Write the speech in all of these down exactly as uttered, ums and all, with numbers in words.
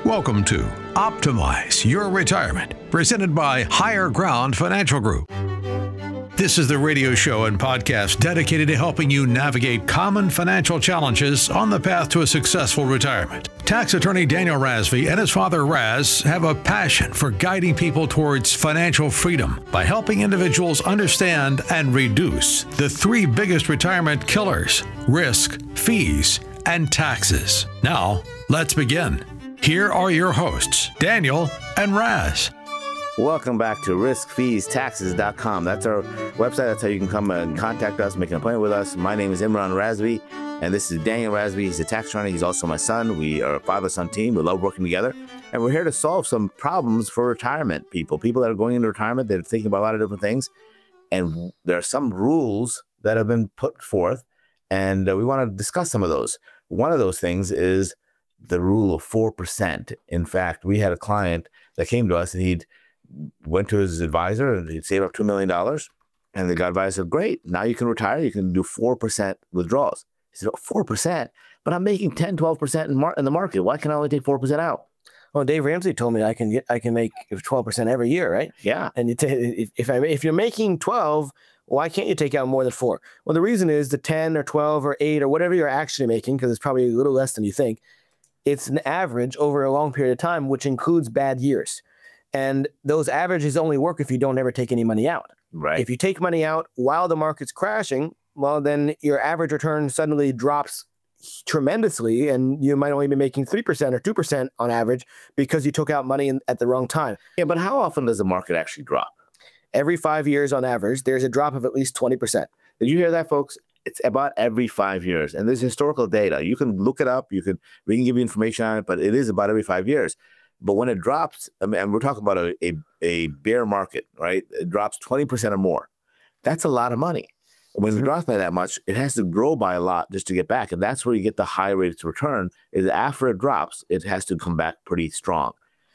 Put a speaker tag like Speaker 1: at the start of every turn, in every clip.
Speaker 1: Welcome to Optimize Your Retirement, presented by Higher Ground Financial Group. This is the radio show and podcast dedicated to helping you navigate common financial challenges on the path to a successful retirement. Tax attorney Daniel Razvi and his father Raz have a passion for guiding people towards financial freedom by helping individuals understand and reduce the three biggest retirement killers: risk, fees, and taxes. Now, let's begin. Here are your hosts, Daniel and Raz.
Speaker 2: Welcome back to risk fees taxes dot com. That's our website. That's how you can come and contact us, make an appointment with us. My name is Imran Razvi, and this is Daniel Razvi. He's a tax attorney. He's also my son. We are a father-son team. We love working together. And we're here to solve some problems for retirement people. People that are going into retirement, they're thinking about a lot of different things. And there are some rules that have been put forth, and uh, we want to discuss some of those. One of those things is the rule of four percent. In fact, we had a client that came to us, and he'd went to his advisor and he'd saved up two million dollars. And the advisor said, great, now you can retire. You can do four percent withdrawals. He said, oh, four percent? But I'm making ten, twelve percent in, mar- in the market. Why can I only take four percent out?
Speaker 3: Well, Dave Ramsey told me I can get, I can make twelve percent every year, right?
Speaker 2: Yeah.
Speaker 3: And you t- if, if, I, if you're making twelve, why can't you take out more than four? Well, the reason is the ten or twelve or eight or whatever you're actually making, because it's probably a little less than you think, it's an average over a long period of time, which includes bad years. And those averages only work if you don't ever take any money out.
Speaker 2: Right.
Speaker 3: If you take money out while the market's crashing, well, then your average return suddenly drops tremendously, and you might only be making three percent or two percent on average because you took out money in, at the wrong time.
Speaker 2: Yeah, but how often does the market actually drop?
Speaker 3: Every five years on average, there's a drop of at least twenty percent.
Speaker 2: Did you hear that, folks? It's about every five years. And there's historical data. You can look it up. You can, we can give you information on it, but it is about every five years. But when it drops, I mean, and we're talking about a, a, a bear market, right? It drops twenty percent or more. That's a lot of money. When it drops by that much, it has to grow by a lot just to get back. And that's where you get the high rates of return, is after it drops, it has to come back pretty strong.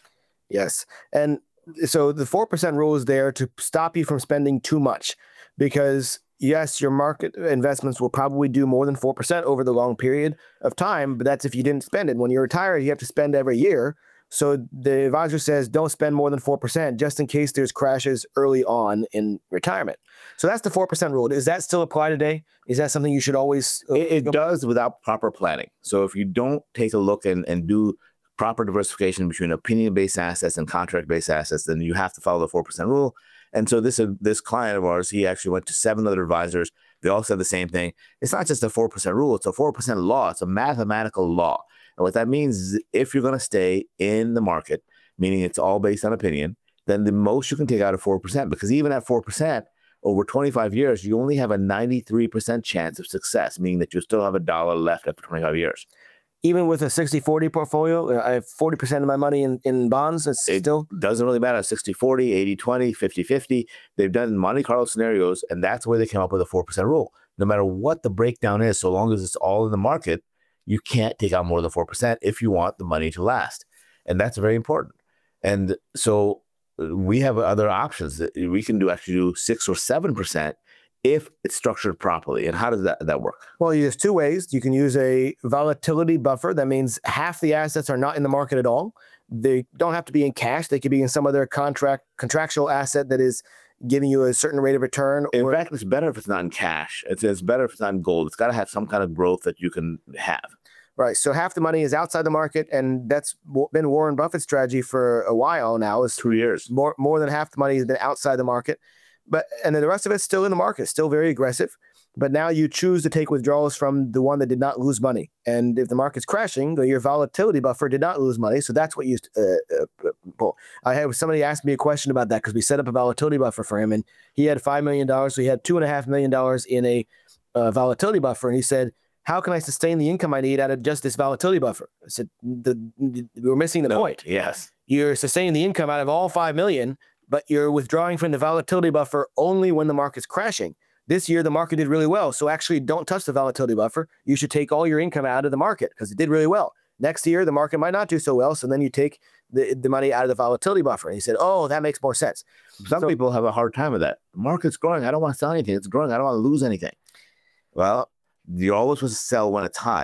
Speaker 3: Yes. And so the four percent rule is there to stop you from spending too much, because yes, your market investments will probably do more than four percent over the long period of time, but that's if you didn't spend it. When you're retired, you have to spend every year. So the advisor says don't spend more than four percent just in case there's crashes early on in retirement. So that's the four percent rule. Does that still apply today? Is that something you should always? Uh,
Speaker 2: it it does without proper planning. So if you don't take a look and, and do proper diversification between opinion-based assets and contract-based assets, then you have to follow the four percent rule. And so this uh, this client of ours, he actually went to seven other advisors. They all said the same thing. It's not just a four percent rule. It's a four percent law. It's a mathematical law. And what that means is if you're going to stay in the market, meaning it's all based on opinion, then the most you can take out is four percent. Because even at four percent, over twenty-five years, you only have a ninety-three percent chance of success, meaning that you still have a dollar left after twenty-five years.
Speaker 3: Even with a sixty forty portfolio, I have forty percent of my money in, in bonds. It's
Speaker 2: it
Speaker 3: still
Speaker 2: doesn't really matter. sixty forty, eighty twenty, fifty fifty. They've done Monte Carlo scenarios, and that's where they came up with a four percent rule. No matter what the breakdown is, so long as it's all in the market, you can't take out more than four percent if you want the money to last. And that's very important. And so we have other options that we can do, actually do six or seven percent if it's structured properly. And how does that, that work?
Speaker 3: Well, there's two ways. You can use a volatility buffer. That means half the assets are not in the market at all. They don't have to be in cash. They could be in some other contract contractual asset that is giving you a certain rate of return.
Speaker 2: In
Speaker 3: or,
Speaker 2: fact, it's better if it's not in cash. It's, it's better if it's not in gold. It's got to have some kind of growth that you can have.
Speaker 3: Right. So half the money is outside the market, and that's been Warren Buffett's strategy for a while now. Is
Speaker 2: two years.
Speaker 3: More more than half the money has been outside the market. But and then the rest of it's still in the market, still very aggressive. But now you choose to take withdrawals from the one that did not lose money. And if the market's crashing, your volatility buffer did not lose money. So that's what you uh, uh, pull. I had somebody asked me a question about that because we set up a volatility buffer for him, and he had five million dollars. So he had two and a half million dollars in a uh, volatility buffer. And he said, how can I sustain the income I need out of just this volatility buffer? I said, the, the, we're missing the
Speaker 2: no,
Speaker 3: point.
Speaker 2: Yes.
Speaker 3: You're sustaining the income out of all five million, but you're withdrawing from the volatility buffer only when the market's crashing. This year, the market did really well. So actually don't touch the volatility buffer. You should take all your income out of the market because it did really well. Next year, the market might not do so well. So then you take the, the money out of the volatility buffer. And he said, oh, that makes more sense.
Speaker 2: Some so, people have a hard time with that. The market's growing. I don't want to sell anything. It's growing. I don't want to lose anything. Well, you're always supposed to sell when it's high.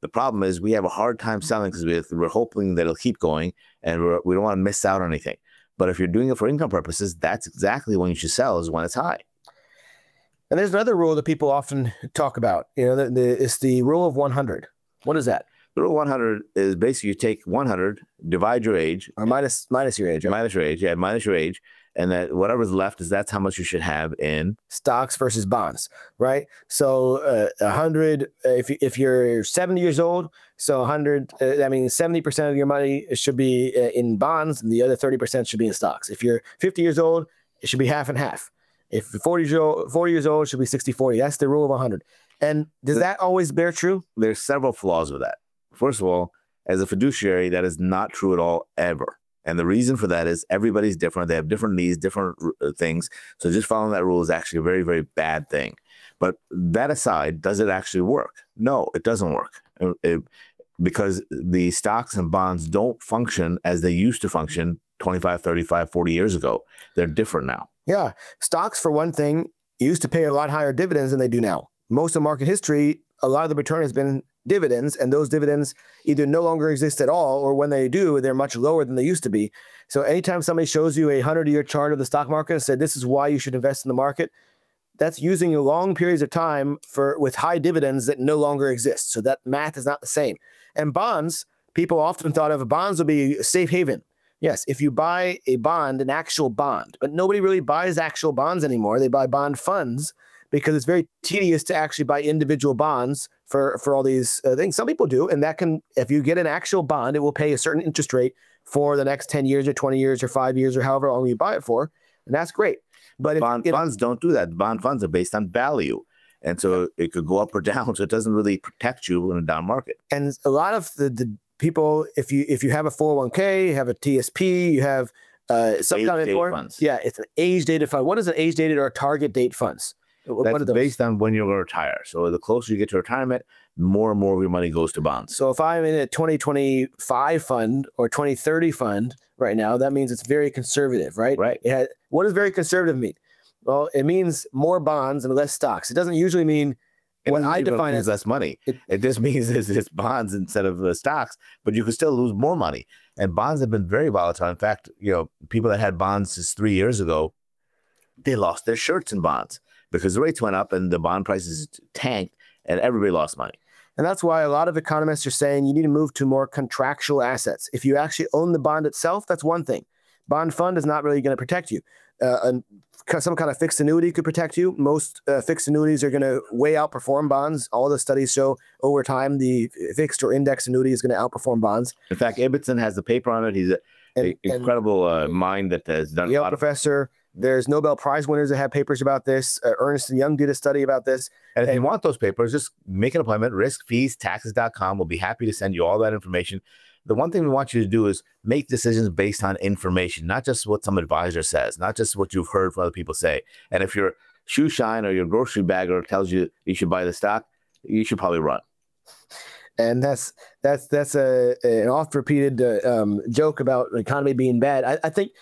Speaker 2: The problem is we have a hard time selling because we're, we're hoping that it'll keep going and we're, we don't want to miss out on anything. But if you're doing it for income purposes, that's exactly when you should sell, is when it's high.
Speaker 3: And there's another rule that people often talk about. You know, the, the, it's the rule of one hundred. What is that?
Speaker 2: The rule of one hundred is basically you take one hundred, divide your age.
Speaker 3: Or minus, minus your age. Right?
Speaker 2: Minus your age, yeah, minus your age. And that whatever's left is that's how much you should have in
Speaker 3: stocks versus bonds, right? So uh, one hundred, if, if you're seventy years old, so one hundred, uh, I mean, seventy percent of your money should be uh, in bonds and the other thirty percent should be in stocks. If you're fifty years old, it should be half and half. If you're forty years old, forty years old, it should be sixty forty. That's the rule of one hundred. And does that always bear true?
Speaker 2: There's several flaws with that. First of all, as a fiduciary, that is not true at all, ever. And the reason for that is everybody's different. They have different needs, different uh, things. So just following that rule is actually a very, very bad thing. But that aside, does it actually work? No, it doesn't work. It, it, because the stocks and bonds don't function as they used to function twenty-five, thirty-five, forty years ago. They're different now.
Speaker 3: Yeah. Stocks, for one thing, used to pay a lot higher dividends than they do now. Most of market history, a lot of the return has been dividends, and those dividends either no longer exist at all, or when they do, they're much lower than they used to be. So anytime somebody shows you a hundred-year chart of the stock market and said, this is why you should invest in the market, that's using long periods of time for with high dividends that no longer exist. So that math is not the same. And bonds, people often thought of bonds would be a safe haven. Yes, if you buy a bond, an actual bond, but nobody really buys actual bonds anymore. They buy bond funds because it's very tedious to actually buy individual bonds for, for all these uh, things. Some people do, and that can, if you get an actual bond, it will pay a certain interest rate for the next ten years or twenty years or five years or however long you buy it for, and that's great. But
Speaker 2: bond
Speaker 3: if,
Speaker 2: funds don't do that. Bond funds are based on value, and so it could go up or down, so it doesn't really protect you in a down market.
Speaker 3: And a lot of the, the people, if you if you have a four oh one k, you have a T S P, you have uh, some kind of
Speaker 2: age-dated funds.
Speaker 3: Yeah, it's an age-dated fund. What is an age-dated or target date funds? What
Speaker 2: That's based on when you're going to retire. So the closer you get to retirement, more and more of your money goes to bonds.
Speaker 3: So if I'm in a twenty twenty-five fund or twenty thirty fund right now, that means it's very conservative, right?
Speaker 2: Right.
Speaker 3: It has, what does very conservative mean? Well, it means more bonds and less stocks. It doesn't usually mean
Speaker 2: It
Speaker 3: what I
Speaker 2: even
Speaker 3: define
Speaker 2: means
Speaker 3: as
Speaker 2: less money.
Speaker 3: It-
Speaker 2: It, just means it's, it's bonds instead of uh, stocks, but you can still lose more money. And bonds have been very volatile. In fact, you know, people that had bonds just three years ago, they lost their shirts in bonds because the rates went up and the bond prices tanked and everybody lost money.
Speaker 3: And that's why a lot of economists are saying you need to move to more contractual assets. If you actually own the bond itself, that's one thing. Bond fund is not really going to protect you. Uh, and some kind of fixed annuity could protect you. Most uh, fixed annuities are going to way outperform bonds. All the studies show over time the fixed or index annuity is going to outperform bonds.
Speaker 2: In fact, Ibbotson has the paper on it. He's an
Speaker 3: And-
Speaker 2: incredible uh, mind that has done
Speaker 3: Yale
Speaker 2: a lot of.
Speaker 3: professor. There's Nobel Prize winners that have papers about this. Uh, Ernst and Young did a study about this.
Speaker 2: And if you want those papers, just make an appointment. risk fees taxes dot com. We'll be happy to send you all that information. The one thing we want you to do is make decisions based on information, not just what some advisor says, not just what you've heard from other people say. And if your shoe shine or your grocery bagger tells you you should buy the stock, you should probably run.
Speaker 3: And that's that's that's a an oft-repeated uh, um, joke about the economy being bad. I, I think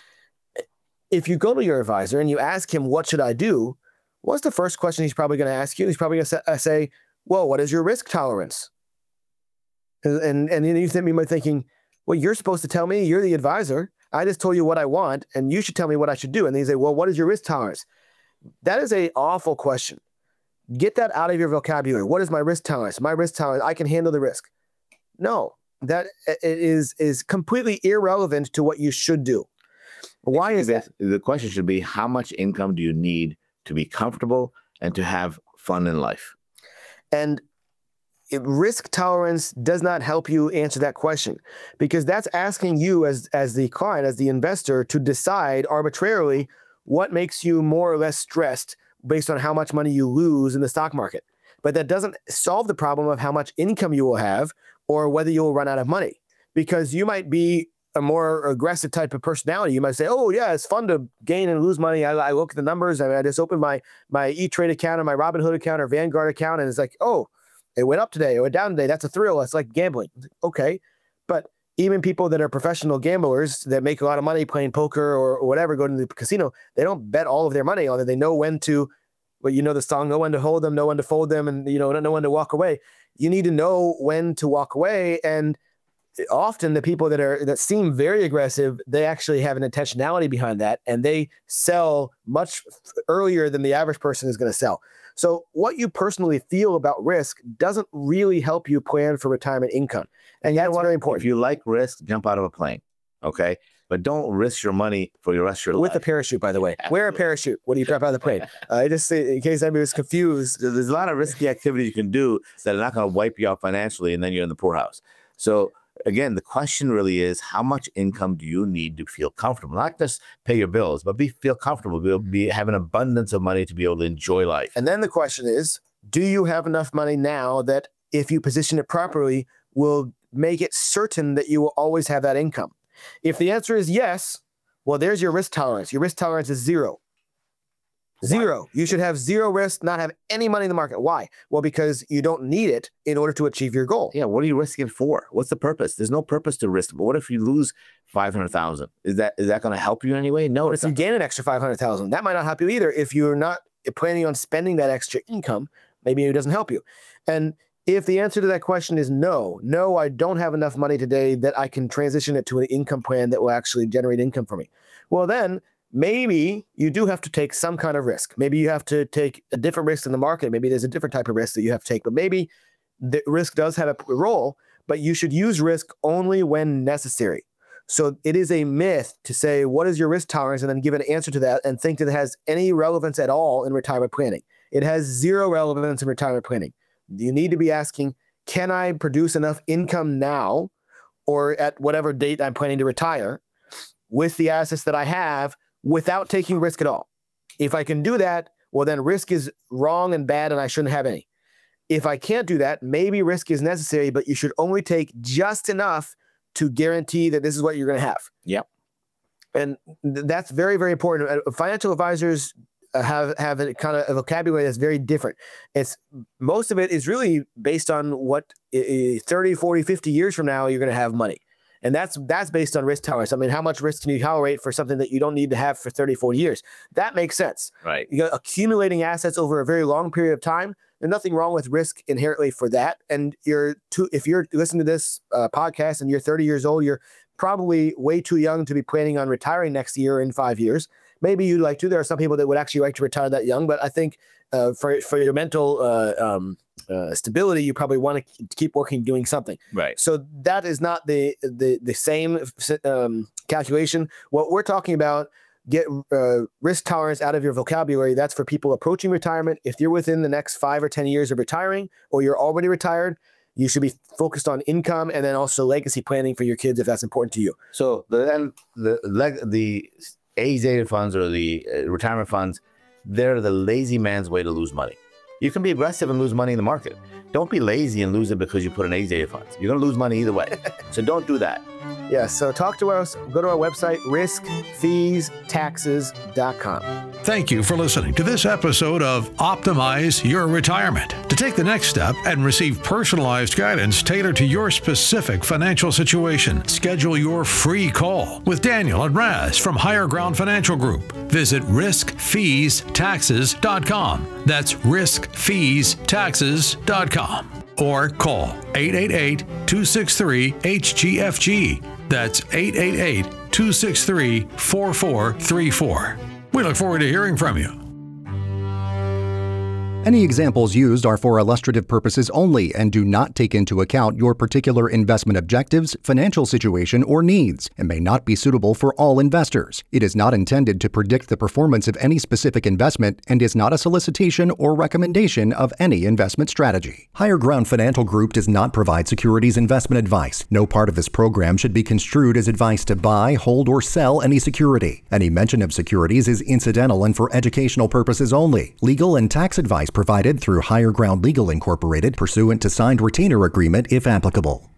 Speaker 3: if you go to your advisor and you ask him, what should I do? What's the first question he's probably going to ask you? He's probably going to say, well, what is your risk tolerance? And, and, and then you think, you might thinking, well, you're supposed to tell me, you're the advisor. I just told you what I want, and you should tell me what I should do. And then you say, well, what is your risk tolerance? That is an awful question. Get that out of your vocabulary. What is my risk tolerance? My risk tolerance, I can handle the risk. No, that it is, is completely irrelevant to what you should do. Why is that?
Speaker 2: The question should be, how much income do you need to be comfortable and to have fun in life?
Speaker 3: And it, risk tolerance does not help you answer that question, because that's asking you as, as the client, as the investor, to decide arbitrarily what makes you more or less stressed based on how much money you lose in the stock market. But that doesn't solve the problem of how much income you will have or whether you'll run out of money, because you might be a more aggressive type of personality. You might say, oh yeah, it's fun to gain and lose money. I, I look at the numbers. I, mean, I just opened my, my E-Trade account or my Robinhood account or Vanguard account, and it's like, oh, it went up today, it went down today. That's a thrill. That's like gambling. Okay. But even people that are professional gamblers that make a lot of money playing poker or, or whatever, go to the casino, they don't bet all of their money on it. They know when to but you know the song, know when to hold them, know when to fold them, and you know, know when to walk away. You need to know when to walk away. And often the people that are that seem very aggressive, they actually have an intentionality behind that, and they sell much earlier than the average person is going to sell. So what you personally feel about risk doesn't really help you plan for retirement income. And that's very important.
Speaker 2: If you like risk, jump out of a plane, okay? But don't risk your money for the rest of your
Speaker 3: With
Speaker 2: life.
Speaker 3: With a parachute, by the way. Absolutely. Wear a parachute when you jump out of the plane. Uh, I just say, in case anybody was confused.
Speaker 2: There's a lot of risky activity you can do that are not going to wipe you out financially, and then you're in the poorhouse. So again, the question really is, how much income do you need to feel comfortable? Not just pay your bills, but be feel comfortable, be, be have an abundance of money to be able to enjoy life.
Speaker 3: And then the question is, do you have enough money now that if you position it properly, will make it certain that you will always have that income? If the answer is yes, well, there's your risk tolerance. Your risk tolerance is zero. Zero. Why? You should have zero risk, not have any money in the market. Why? Well, because you don't need it in order to achieve your goal.
Speaker 2: Yeah. What are you risking it for? What's the purpose? There's no purpose to risk. But what if you lose five hundred thousand? Is that is that going to help you in any way? No.
Speaker 3: But if you gain an extra five hundred thousand, that might not help you either. If you're not planning on spending that extra income, maybe it doesn't help you. And if the answer to that question is no, no, I don't have enough money today that I can transition it to an income plan that will actually generate income for me. Well, then maybe you do have to take some kind of risk. Maybe you have to take a different risk in the market. Maybe there's a different type of risk that you have to take, but maybe the risk does have a role, but you should use risk only when necessary. So it is a myth to say, what is your risk tolerance? And then give an answer to that and think that it has any relevance at all in retirement planning. It has zero relevance in retirement planning. You need to be asking, can I produce enough income now or at whatever date I'm planning to retire with the assets that I have without taking risk at all? If I can do that, well, then risk is wrong and bad and I shouldn't have any. If I can't do that, maybe risk is necessary, but you should only take just enough to guarantee that this is what you're going to have.
Speaker 2: Yep.
Speaker 3: And th- that's very, very important. Uh, Financial advisors have have a kind of a vocabulary that's very different. It's most of it is really based on what uh, thirty, forty, fifty years from now you're going to have money. And that's that's based on risk tolerance. I mean, how much risk can you tolerate for something that you don't need to have for thirty, forty years? That makes sense.
Speaker 2: Right.
Speaker 3: You got accumulating assets over a very long period of time. There's nothing wrong with risk inherently for that. And you're too, if you're listening to this uh, podcast and you're thirty years old, you're probably way too young to be planning on retiring next year in five years. Maybe you'd like to. There are some people that would actually like to retire that young, but I think uh, for for your mental uh, um, uh, stability, you probably want to keep working, doing something.
Speaker 2: Right.
Speaker 3: So that is not the the the same um, calculation. What we're talking about, get uh, risk tolerance out of your vocabulary. That's for people approaching retirement. If you're within the next five or ten years of retiring, or you're already retired, you should be focused on income and then also legacy planning for your kids if that's important to you.
Speaker 2: So the then the leg the age-dated funds or the uh, retirement funds, they're the lazy man's way to lose money. You can be aggressive and lose money in the market. Don't be lazy and lose it because you put in age-dated funds. You're going to lose money either way. So don't do that.
Speaker 3: Yeah, so talk to us. Go to our website, risk fees taxes dot com.
Speaker 1: Thank you for listening to this episode of Optimize Your Retirement. To take the next step and receive personalized guidance tailored to your specific financial situation, schedule your free call with Daniel and Raz from Higher Ground Financial Group. Visit risk fees taxes dot com. That's risk fees taxes dot com. Or call eight eight eight, two six three, H G F G. That's eight eight eight, two six three, four four three four. We look forward to hearing from you.
Speaker 4: Any examples used are for illustrative purposes only and do not take into account your particular investment objectives, financial situation, or needs, and may not be suitable for all investors. It is not intended to predict the performance of any specific investment and is not a solicitation or recommendation of any investment strategy. Higher Ground Financial Group does not provide securities investment advice. No part of this program should be construed as advice to buy, hold, or sell any security. Any mention of securities is incidental and for educational purposes only. Legal and tax advice provided through Higher Ground Legal Incorporated pursuant to signed retainer agreement if applicable.